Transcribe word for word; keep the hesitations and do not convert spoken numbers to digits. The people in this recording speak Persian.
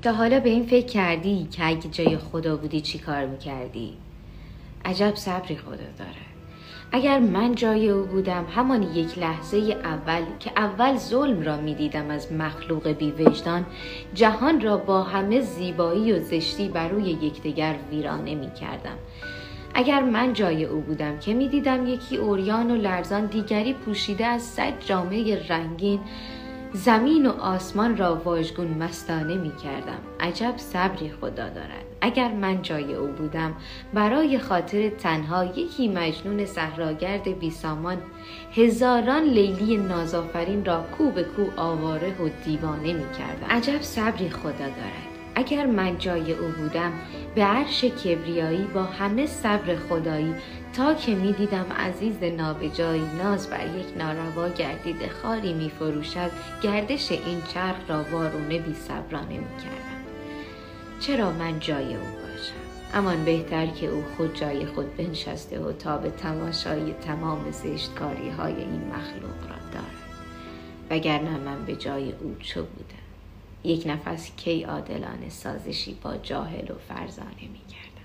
تا حالا به این فکر کردی که اگه جای خدا بودی چی کار میکردی؟ عجب صبری خدا داره. اگر من جای او بودم همان یک لحظه اول که اول ظلم را میدیدم از مخلوق بی وجدان، جهان را با همه زیبایی و زشتی بر روی یکدیگر ویرانه میکردم. اگر من جای او بودم که میدیدم یکی عریان و لرزان، دیگری پوشیده از صد جامه رنگین، زمین و آسمان را واژگون مستانه می کردم. عجب صبری خدا دارد. اگر من جای او بودم برای خاطر تنها یکی مجنون صحراگرد بیسامان، هزاران لیلی نازآفرین را کو به کو آواره و دیوانه می کردم. عجب صبری خدا دارد. اگر من جای او بودم به عرش کبریایی با همه صبر خدایی، تا که می دیدم عزیز نابجایی ناز بر یک ناروا گردیده خاری می فروشد، گردش این چرخ را وارونه بی صبرانه می کردم. چرا من جای او باشم؟ امان بهتر که او خود جای خود بنشسته و تا به تماشای تمام زشتکاری های این مخلوق را دارد. وگرنه من به جای او چه بودم؟ یک نفس کی عادلانه سازشی با جاهل و فرزانه می کرد.